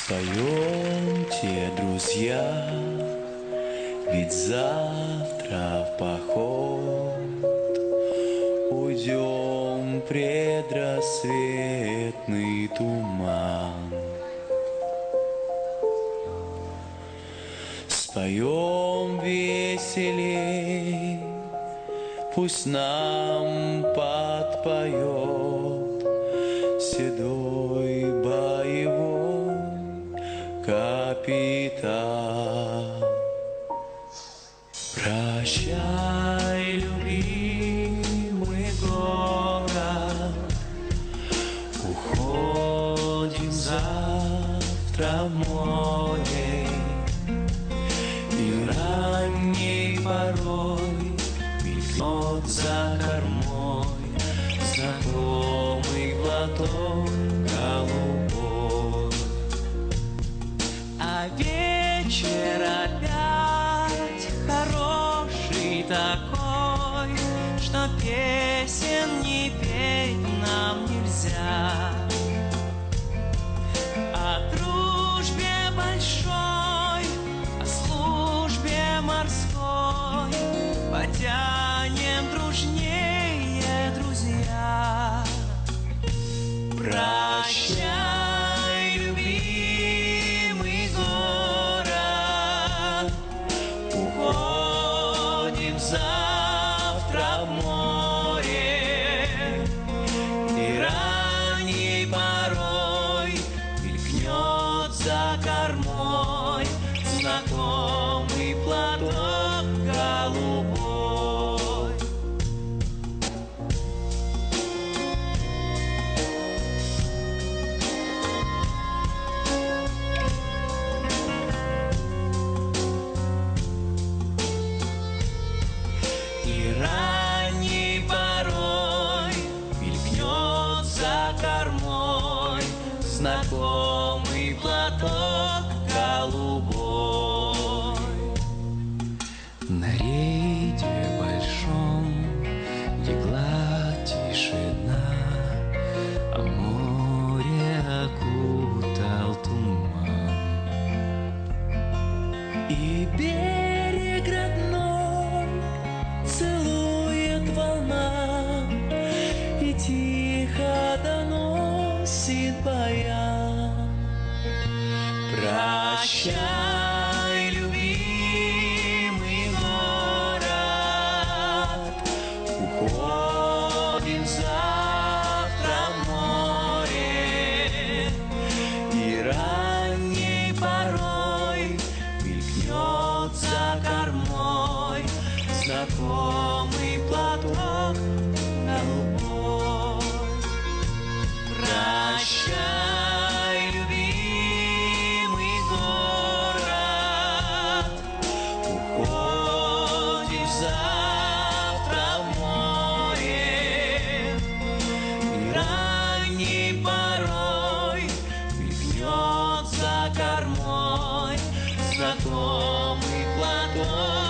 Встаемте, друзья, ведь завтра в поход уйдем в предрассветный туман. Споем веселей, пусть нам подпоет седой боевой капитан. Прощай, любимый город, уходим завтра в море, и ранней порой мелькнет за кормой знакомый платок голубой. А вечер опять хороший такой, что песен не петь нам нельзя. О дружбе большой, о службе морской потянем дружнее, друзья. Прощай, любимый город, уходим завтра в море, и ранней порой мелькнет за кормой знакомый платок голубой. И ранней порой мелькнет за кормой знакомый платок голубой. На рейде большом легла тишина, а море окутал туман. И берег родной целует волна, и тихо доносит баян. Прощай, любимый город, уходим завтра в море, и ранней порой мелькнет за кормой знакомый платок голубой. Прощай, любимый город, уходим завтра в море, и ранней порой мелькнет за кормой знакомый платок